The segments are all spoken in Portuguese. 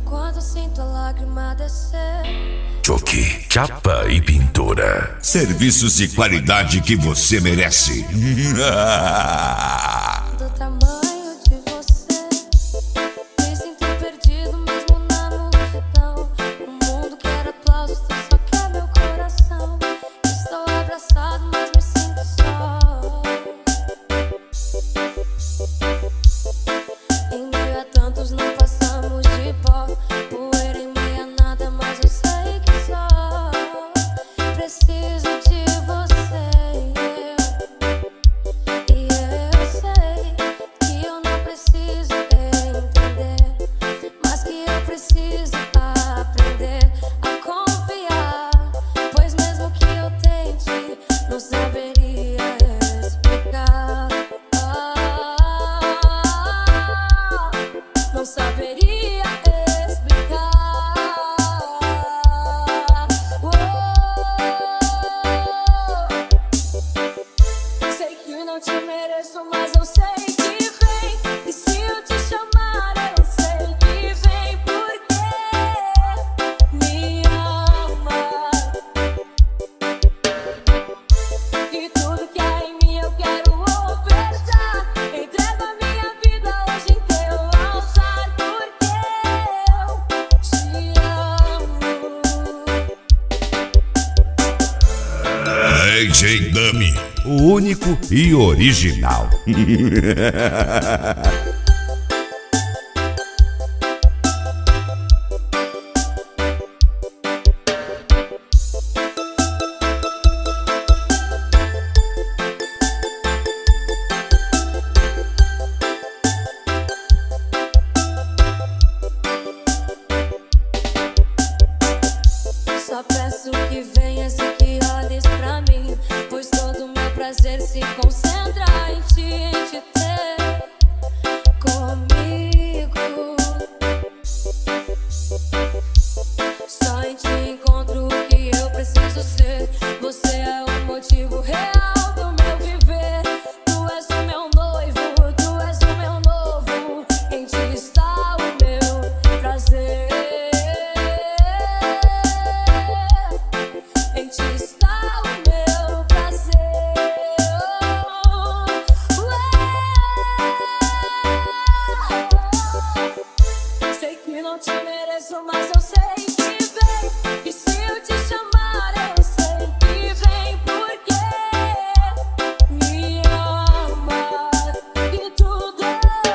Quando sinto a lágrima descer. Choque, chapa e pintura. Serviços de qualidade que você merece. Do tamanho de você, me sinto perdido mesmo na multidão. O mundo quer aplausos, tu só quer meu coração. Estou abraçado, mas me sinto só. Em meio a tantos não passamos de pó. Poeira em meio a nada, mas eu sei que só preciso de você. E eu sei que eu não preciso entender, mas que eu preciso aprender a confiar. Pois mesmo que eu tente, não saberia explicar. Não saberia explicar. Sei que não te mereço, mas eu sei que vem. E se eu te chamar, eu sei que vem. Porque me ama. E tudo que há em mim eu quero ofertar. Entrego a minha vida hoje em teu altar. Porque eu te amo. AJ Dummy, o único e original. Só peço que venhas e que olhes pra mim, pois todo meu prazer se concentra em te ter comigo. Só em ti encontro o que eu preciso ser. Você é o motivo real do meu viver. Tu és o meu noivo, tu és o meu novo. Em ti está o meu prazer. Em ti está o meu prazer. Sei que não te mereço, mas eu sei que vem. E se eu te chamar, eu sei que vem. Porque me ama. E tudo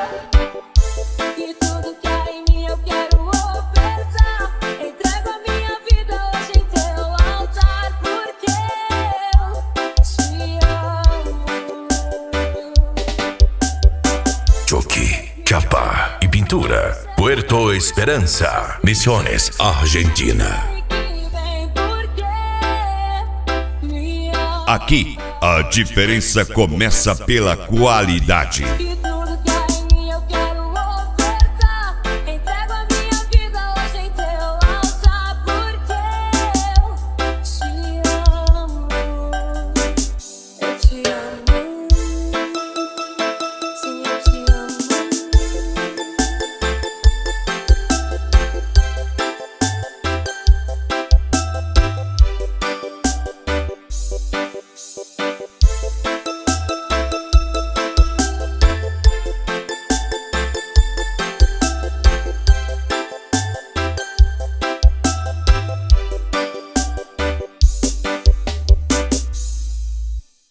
que há em mim eu quero ofertar. Entrego a minha vida hoje em teu altar. Porque eu te amo. Choque, chapa e pintura. Puerto Esperanza, Misiones, Argentina. Aqui, a diferença começa pela qualidade.